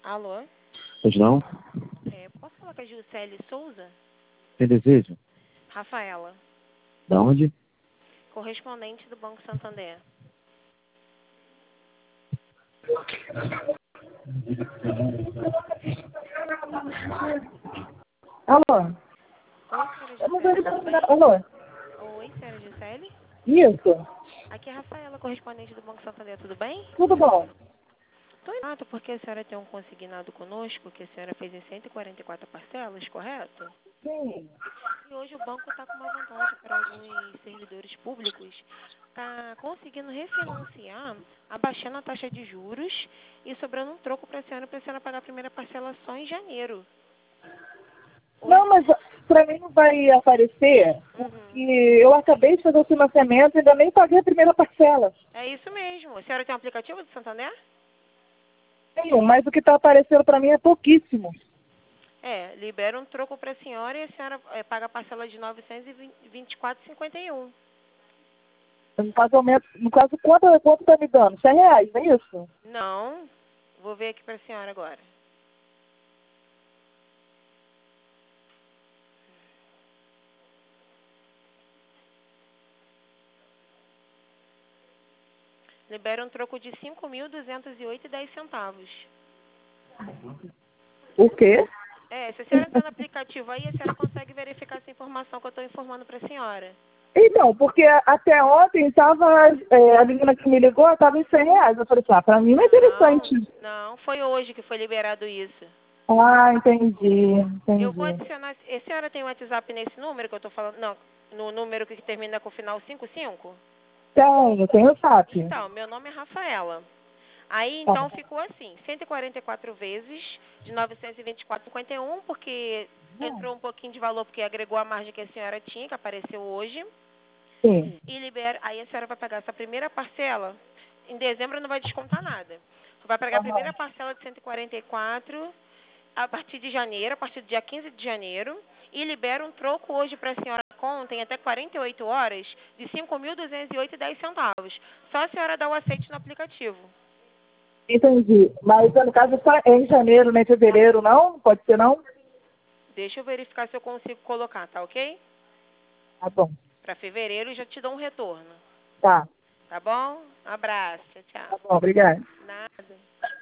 Alô? Pois não? Posso falar com a Gilcele Souza? Quem deseja? Rafaela, Da onde? correspondente do Banco Santander. Alô? Oi, senhora Eu não Gilcele, tudo bem? Alô? Oi, senhora Gilcele? Isso. Aqui é a Rafaela, correspondente do Banco Santander, tudo bem? Tudo bom? Tô ligado porque a senhora tem um consignado conosco que a senhora fez em 144 parcelas, correto? Sim. E hoje o banco está com uma vantagem para alguns servidores públicos. Está conseguindo refinanciar, abaixando a taxa de juros e sobrando um troco para a senhora pagar a primeira parcela só em janeiro. Hoje, Não, mas pra mim não vai aparecer, porque uhum. eu acabei de fazer o financiamento e ainda nem paguei a primeira parcela. É isso mesmo. A senhora tem um aplicativo do Santander? Tenho, mas o que está aparecendo pra mim é pouquíssimo. Libera um troco para a senhora e a senhora paga a parcela de R$ 924,51. No caso, quanto tá me dando? R$ 100, não é isso? Não, vou ver aqui para a senhora agora. Libera um troco de R$ 5.208,10. O quê? Se a senhora está no aplicativo aí, a senhora consegue verificar essa informação que eu estou informando para a senhora. Então, porque até ontem tava, a menina que me ligou estava em R$ 100. Eu falei assim, pra mim não é Não, interessante. não, foi hoje que foi liberado isso. Ah, entendi, Eu vou entendi. adicionar. A senhora tem um WhatsApp nesse número que eu estou falando? Não, no número que termina com o final 55? Tenho o SAP. Então, meu nome é Rafaela. Aí, Tá. então, ficou assim, 144 vezes de 924,51, porque entrou um pouquinho de valor, porque agregou a margem que a senhora tinha, que apareceu hoje. Sim. E libera, aí a senhora vai pagar essa primeira parcela. Em dezembro não vai descontar nada. Vai pagar a primeira Aham. parcela de 144 a partir de janeiro, a partir do dia 15 de janeiro, e libera um troco hoje para a senhora conta em até 48 horas de R$ 5.208,10. Só a senhora dá o aceite no aplicativo. Entendi. Mas no caso só é em janeiro, não é em fevereiro, não? Pode ser não? Deixa eu verificar se eu consigo colocar, tá ok? Tá bom. Para fevereiro já te dou um retorno. Tá. Tá bom? Um abraço. Tchau, Tá tchau. bom, obrigada. Nada.